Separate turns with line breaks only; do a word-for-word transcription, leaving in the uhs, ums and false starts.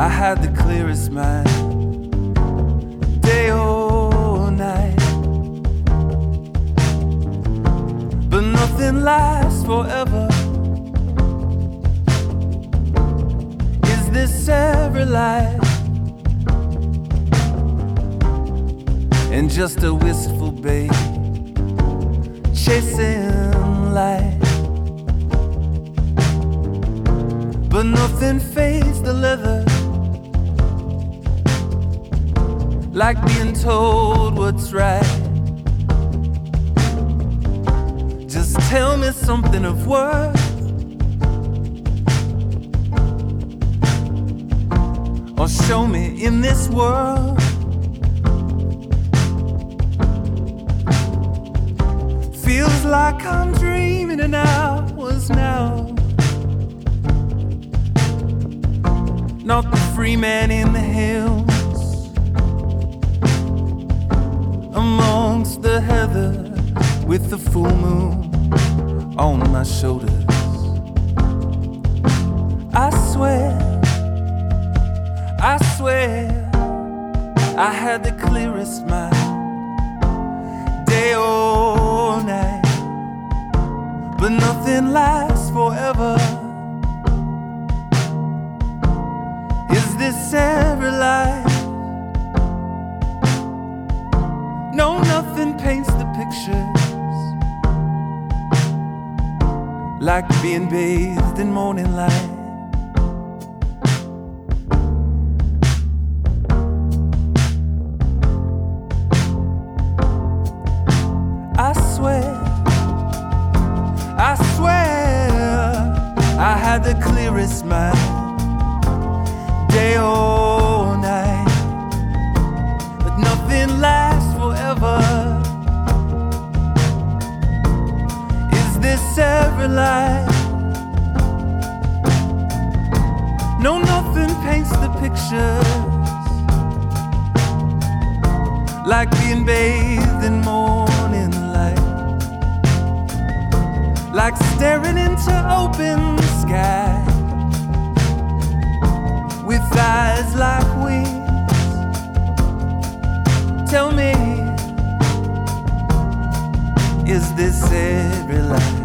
had the clearest mind, day or night. But nothing lasts forever. Is this every life? And just a wistful babe chasing light. But nothing fades the leather, like being told what's right. Just tell me something of worth, or show me in this world. Feels like I'm dreaming in hours now. Not the free man in the hills, amongst the heather, with the full moon on my shoulders. I swear, I swear, I had the clearest mind, day or night. But nothing lasts forever. Is this every life? No, nothing paints the pictures like being bathed in morning light. I swear, I swear, I had the clearest mind, day or night. But nothing lasts forever. Is this every life? No, nothing paints the pictures like being bathed in morning light, like staring into open sky with eyes like wings. Tell me, is this every life?